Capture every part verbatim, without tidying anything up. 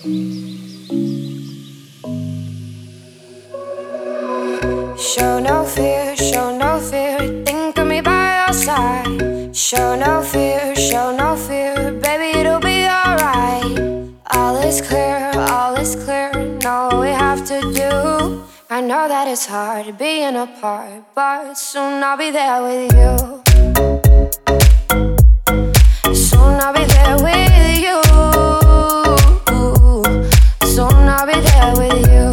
Show no fear, show no fear. Think of me by your side. Show no fear, show no fear. Baby, it'll be alright. All is clear, all is clear. Know what we have to do. I know that it's hard being apart, but soon I'll be there with you. Soon I'll be there with you. Soon I'll be there with you.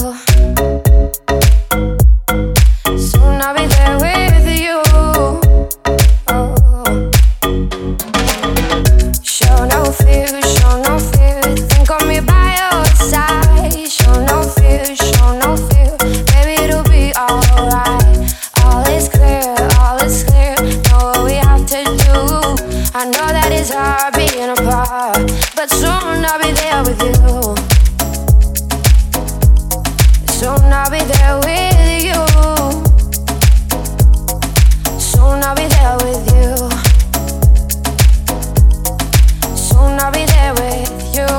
Soon I'll be there with you. Oh. Show no fear, show no fear. Think of me by your side. Show no fear, show no fear. Baby, it'll be alright. All is clear, all is clear. Know what we have to do. I know that it's hard being apart, but soon I'll be there with you. Soon I'll be there with you. Soon I'll be there with you. Soon I'll be there with you.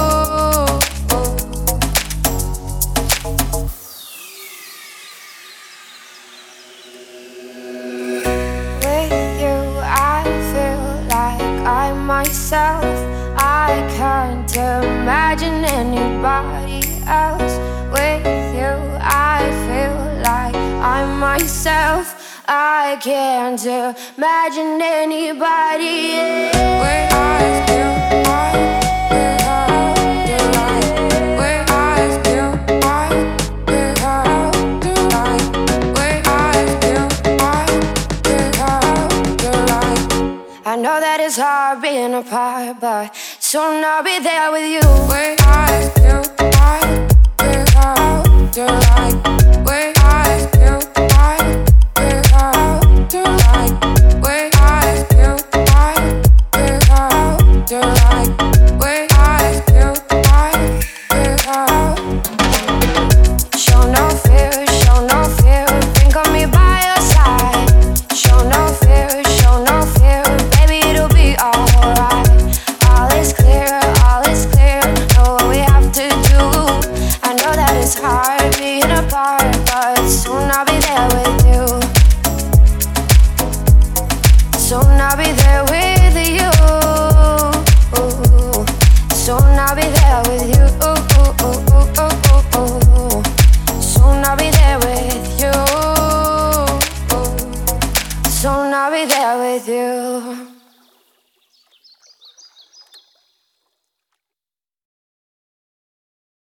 With you I feel like I'm myself. I can't imagine anybody else. With you I feel like I'm myself. I can't imagine anybody else. Where I feel I, where I do like, where I feel I, where I do like, where I feel I, where I do like. I know that it's hard being apart, but soon I'll be there with you. Where I feel I, where I do like.